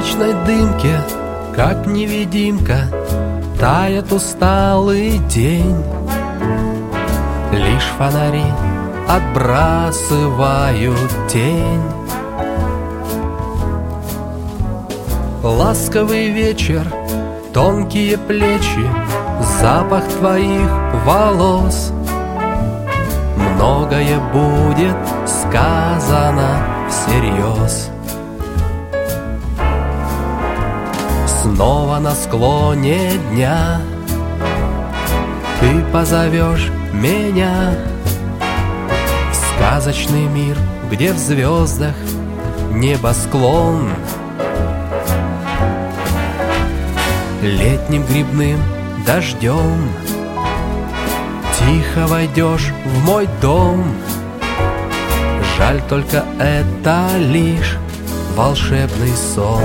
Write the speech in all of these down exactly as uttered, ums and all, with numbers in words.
ночной дымке, как невидимка, тает усталый день. Лишь фонари отбрасывают тень. Ласковый вечер, тонкие плечи, запах твоих волос. Многое будет сказано всерьез. Снова на склоне дня ты позовешь меня в сказочный мир, где в звездах небосклон. Летним грибным дождем тихо войдешь в мой дом. Жаль, только это лишь волшебный сон.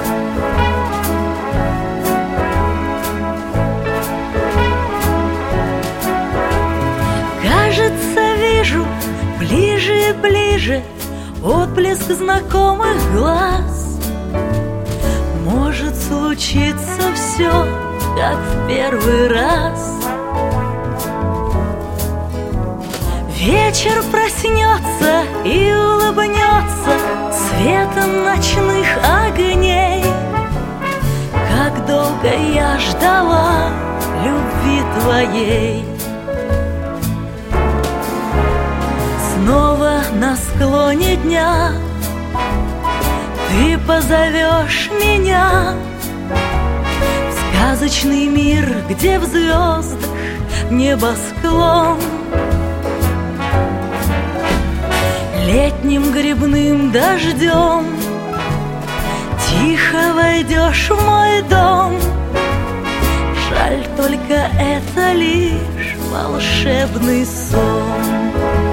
Кажется, вижу ближе и ближе отблеск знакомых глаз. Может случиться все, как в первый раз. Вечер проснется и улыбнется светом ночных огней. Как долго я ждала любви твоей. Снова на склоне дня ты позовешь меня в сказочный мир, где в звездах небосклон. Летним грибным дождем тихо войдешь в мой дом. Жаль, только это лишь волшебный сон.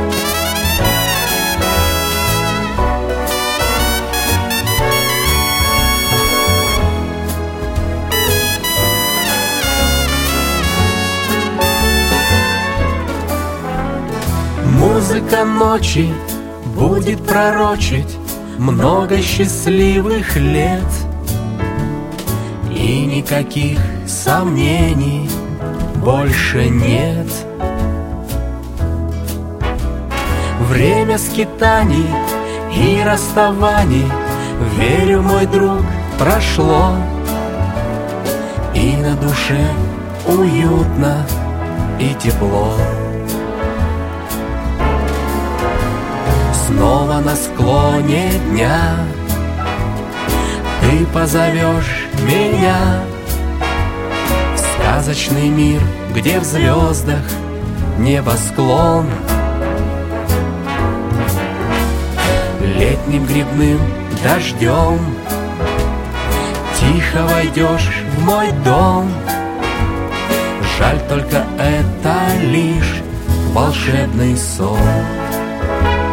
Музыка ночи будет пророчить много счастливых лет. И никаких сомнений больше нет. Время скитаний и расставаний, верю, мой друг, прошло. И на душе уютно и тепло. Снова на склоне дня ты позовешь меня в сказочный мир, где в звездах небосклон. Летним грибным дождем тихо войдешь в мой дом. Жаль, только это лишь волшебный сон.